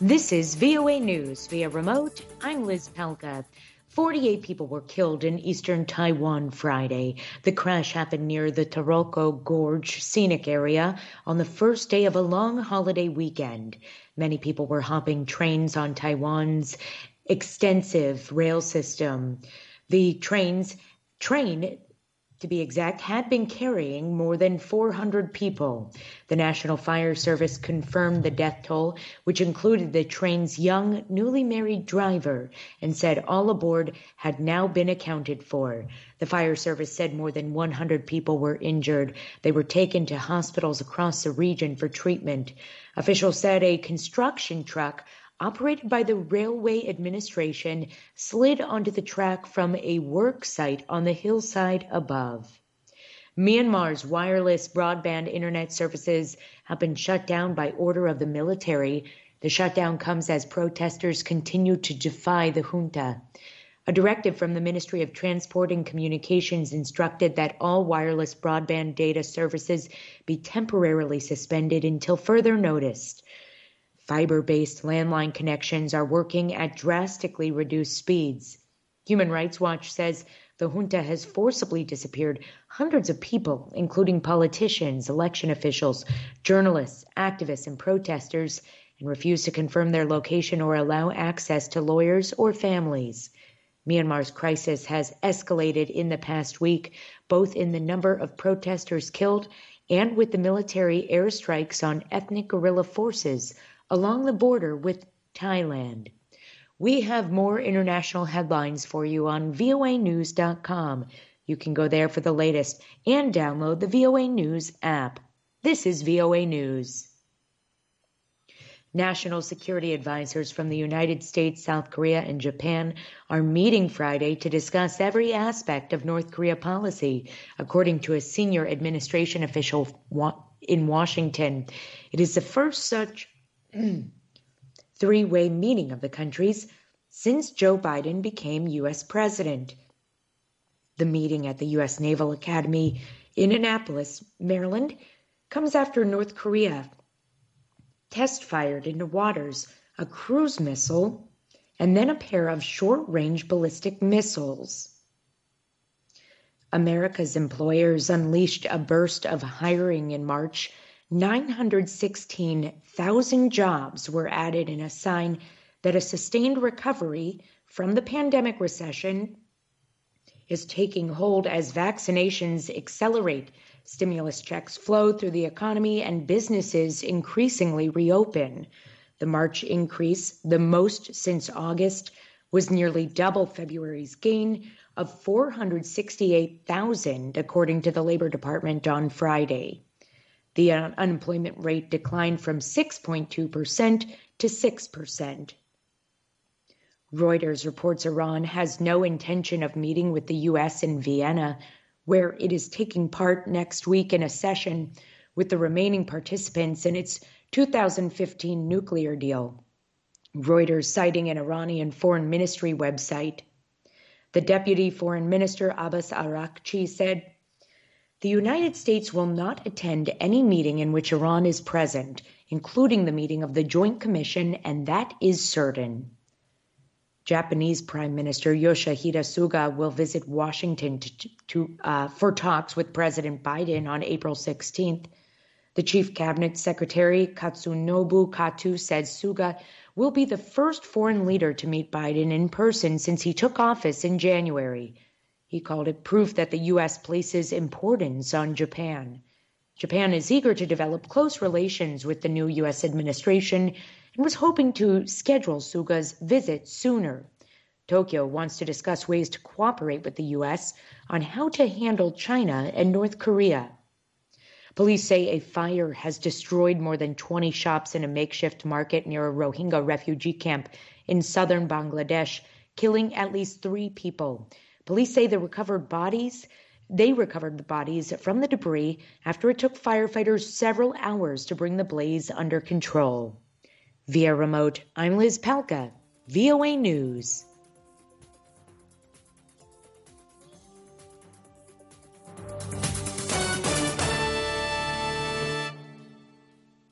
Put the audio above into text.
This is VOA News via remote. I'm Liz Palka. 48 people were killed in eastern Taiwan Friday. The crash happened near the Taroko Gorge scenic area on the first day of a long holiday weekend. Many people were hopping trains on Taiwan's extensive rail system. The train, to be exact, had been carrying more than 400 people. The National Fire Service confirmed the death toll, which included the train's young, newly married driver, and said all aboard had now been accounted for. The fire service said more than 100 people were injured. They were taken to hospitals across the region for treatment. Officials said a construction truck operated by the Railway Administration, slid onto the track from a work site on the hillside above. Myanmar's wireless broadband internet services have been shut down by order of the military. The shutdown comes as protesters continue to defy the junta. A directive from the Ministry of Transport and Communications instructed that all wireless broadband data services be temporarily suspended until further notice. Fiber-based landline connections are working at drastically reduced speeds. Human Rights Watch says the junta has forcibly disappeared hundreds of people, including politicians, election officials, journalists, activists, and protesters, and refused to confirm their location or allow access to lawyers or families. Myanmar's crisis has escalated in the past week, both in the number of protesters killed and with the military airstrikes on ethnic guerrilla forces along the border with Thailand. We have more international headlines for you on voanews.com. You can go there for the latest and download the VOA News app. This is VOA News. National security advisors from the United States, South Korea, and Japan are meeting Friday to discuss every aspect of North Korea policy, according to a senior administration official in Washington. It is the first such three-way meeting of the countries since Joe Biden became U.S. president. The meeting at the U.S. Naval Academy in Annapolis, Maryland, comes after North Korea test-fired into waters a cruise missile and then a pair of short-range ballistic missiles. America's employers unleashed a burst of hiring in March. 916,000 jobs were added in a sign that a sustained recovery from the pandemic recession is taking hold as vaccinations accelerate, stimulus checks flow through the economy, and businesses increasingly reopen. The March increase, the most since August, was nearly double February's gain of 468,000, according to the Labor Department on Friday. The unemployment rate declined from 6.2% to 6%. Reuters reports Iran has no intention of meeting with the U.S. in Vienna, where it is taking part next week in a session with the remaining participants in its 2015 nuclear deal. Reuters citing an Iranian foreign ministry website. The deputy foreign minister Abbas Araghchi said, "The United States will not attend any meeting in which Iran is present, including the meeting of the Joint Commission, and that is certain." Japanese Prime Minister Yoshihide Suga will visit Washington for talks with President Biden on April 16th. The Chief Cabinet Secretary Katsunobu Kato said Suga will be the first foreign leader to meet Biden in person since he took office in January. He called it proof that the U.S. places importance on Japan. Japan is eager to develop close relations with the new U.S. administration and was hoping to schedule Suga's visit sooner. Tokyo wants to discuss ways to cooperate with the U.S. on how to handle China and North Korea. Police say a fire has destroyed more than 20 shops in a makeshift market near a Rohingya refugee camp in southern Bangladesh, killing at least 3 people. Police say they recovered the bodies from the debris after it took firefighters several hours to bring the blaze under control. Via remote, I'm Liz Palka, VOA News.